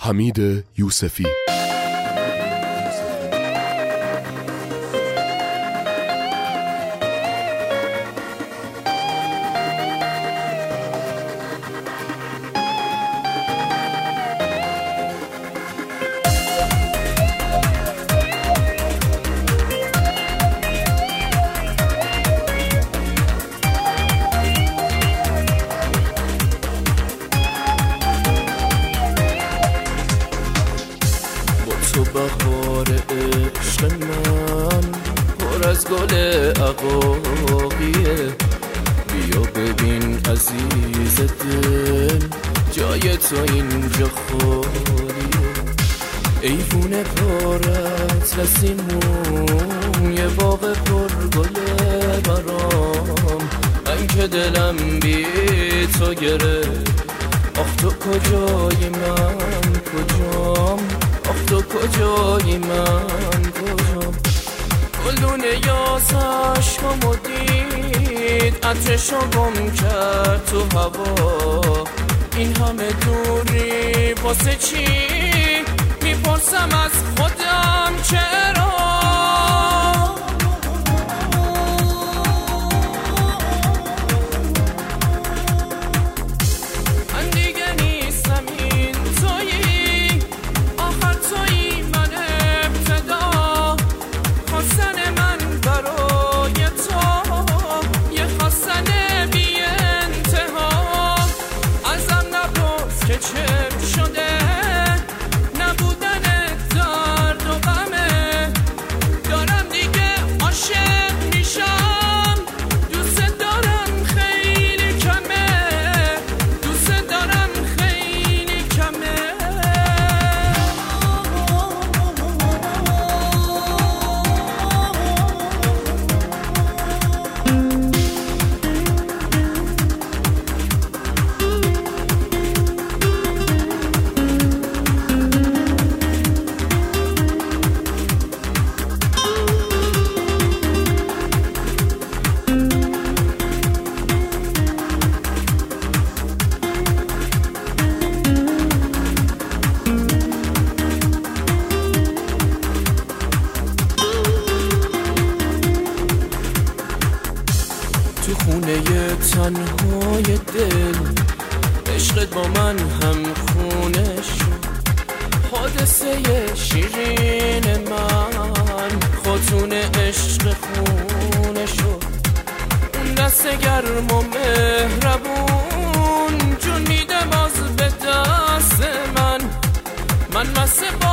حمید یوسفی. تو بهار عشق من پر از گل عقاقیه، بیا ببین عزیز دل جای تو اینجا خالیه. ایوون پر اطلس موم یه باغ پر گله برام، من که دلم بی تو گرفت. آخ تو کجایی من کجام، آخ تو کجایی من کجام. گلدون یاس عشقامو دید عطرشو گم کرد تو هوا. این همه دوری واسه چی؟ میپرسم از خودم چرا. تو خونه تنهای دل عشقت با من هم خونه شد. حادثه شیرین من خاتون عشق خونه شد. اون دست گرم و مهربون جون میده باز به دست من. من واسه